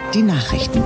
Die Nachrichten.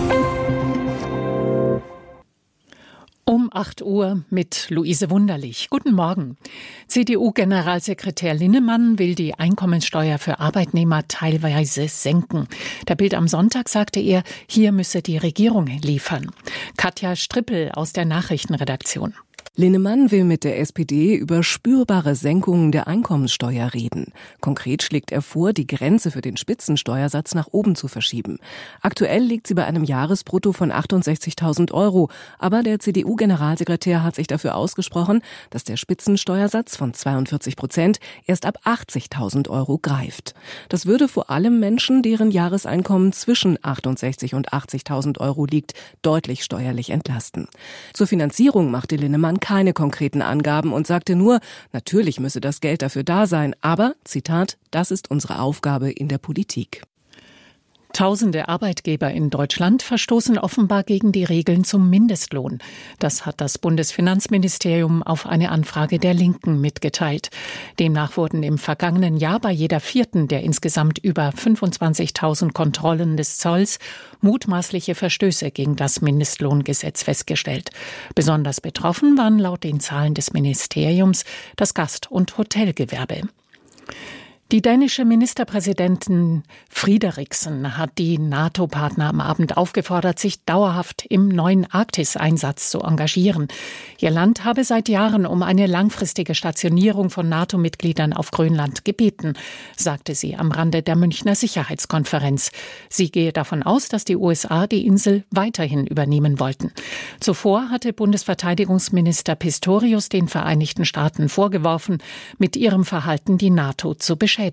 Um 8 Uhr mit Luise Wunderlich. Guten Morgen. CDU-Generalsekretär Linnemann will die Einkommenssteuer für Arbeitnehmer teilweise senken. Der Bild am Sonntag sagte er, hier müsse die Regierung liefern. Katja Strippel aus der Nachrichtenredaktion. Linnemann will mit der SPD über spürbare Senkungen der Einkommenssteuer reden. Konkret schlägt er vor, die Grenze für den Spitzensteuersatz nach oben zu verschieben. Aktuell liegt sie bei einem Jahresbrutto von 68.000 €. Aber der CDU-Generalsekretär hat sich dafür ausgesprochen, dass der Spitzensteuersatz von 42% erst ab 80.000 € greift. Das würde vor allem Menschen, deren Jahreseinkommen zwischen 68.000 und 80.000 € liegt, deutlich steuerlich entlasten. Zur Finanzierung machte Linnemann keine konkreten Angaben und sagte nur, natürlich müsse das Geld dafür da sein, aber, Zitat, das ist unsere Aufgabe in der Politik. Tausende Arbeitgeber in Deutschland verstoßen offenbar gegen die Regeln zum Mindestlohn. Das hat das Bundesfinanzministerium auf eine Anfrage der Linken mitgeteilt. Demnach wurden im vergangenen Jahr bei jeder vierten der insgesamt über 25.000 Kontrollen des Zolls mutmaßliche Verstöße gegen das Mindestlohngesetz festgestellt. Besonders betroffen waren laut den Zahlen des Ministeriums das Gast- und Hotelgewerbe. Die dänische Ministerpräsidentin Frederiksen hat die NATO-Partner am Abend aufgefordert, sich dauerhaft im neuen Arktis-Einsatz zu engagieren. Ihr Land habe seit Jahren um eine langfristige Stationierung von NATO-Mitgliedern auf Grönland gebeten, sagte sie am Rande der Münchner Sicherheitskonferenz. Sie gehe davon aus, dass die USA die Insel weiterhin übernehmen wollten. Zuvor hatte Bundesverteidigungsminister Pistorius den Vereinigten Staaten vorgeworfen, mit ihrem Verhalten die NATO zu beschädigen.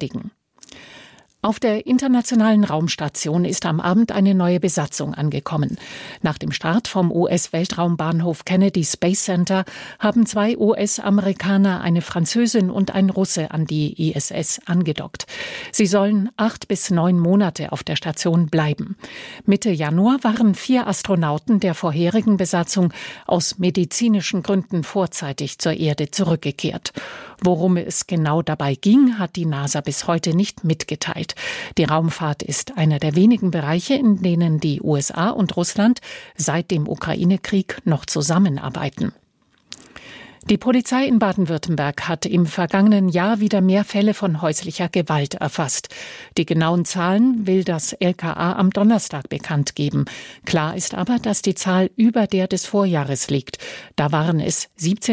Auf der Internationalen Raumstation ist am Abend eine neue Besatzung angekommen. Nach dem Start vom US-Weltraumbahnhof Kennedy Space Center haben 2 US-Amerikaner, eine Französin und ein Russe an die ISS angedockt. Sie sollen 8 bis 9 Monate auf der Station bleiben. Mitte Januar waren 4 Astronauten der vorherigen Besatzung aus medizinischen Gründen vorzeitig zur Erde zurückgekehrt. Worum es genau dabei ging, hat die NASA bis heute nicht mitgeteilt. Die Raumfahrt ist einer der wenigen Bereiche, in denen die USA und Russland seit dem Ukraine-Krieg noch zusammenarbeiten. Die Polizei in Baden-Württemberg hat im vergangenen Jahr wieder mehr Fälle von häuslicher Gewalt erfasst. Die genauen Zahlen will das LKA am Donnerstag bekannt geben. Klar ist aber, dass die Zahl über der des Vorjahres liegt. Da waren es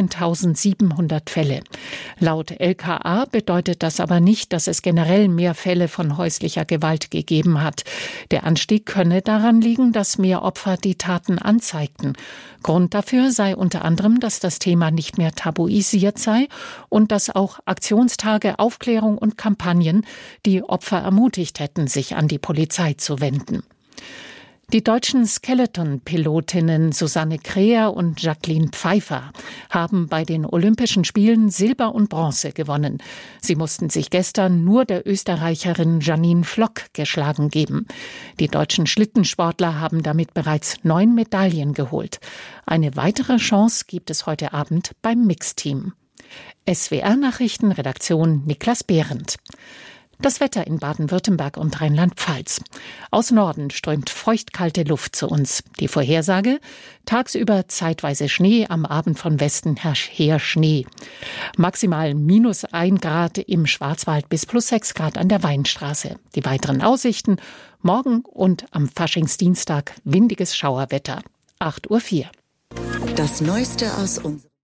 17.700 Fälle. Laut LKA bedeutet das aber nicht, dass es generell mehr Fälle von häuslicher Gewalt gegeben hat. Der Anstieg könne daran liegen, dass mehr Opfer die Taten anzeigten. Grund dafür sei unter anderem, dass das Thema nicht mehr tabuisiert sei und dass auch Aktionstage, Aufklärung und Kampagnen die Opfer ermutigt hätten, sich an die Polizei zu wenden. Die deutschen Skeleton-Pilotinnen Susanne Kreher und Jacqueline Pfeiffer haben bei den Olympischen Spielen Silber und Bronze gewonnen. Sie mussten sich gestern nur der Österreicherin Janine Flock geschlagen geben. Die deutschen Schlittensportler haben damit bereits 9 Medaillen geholt. Eine weitere Chance gibt es heute Abend beim Mixteam. SWR-Nachrichten, Redaktion Niklas Behrendt. Das Wetter in Baden-Württemberg und Rheinland-Pfalz. Aus Norden strömt feuchtkalte Luft zu uns. Die Vorhersage: tagsüber zeitweise Schnee, am Abend von Westen her Schnee. Maximal -1 Grad im Schwarzwald bis +6 Grad an der Weinstraße. Die weiteren Aussichten: morgen und am Faschingsdienstag windiges Schauerwetter. 8:04 Uhr. Das Neueste aus unserem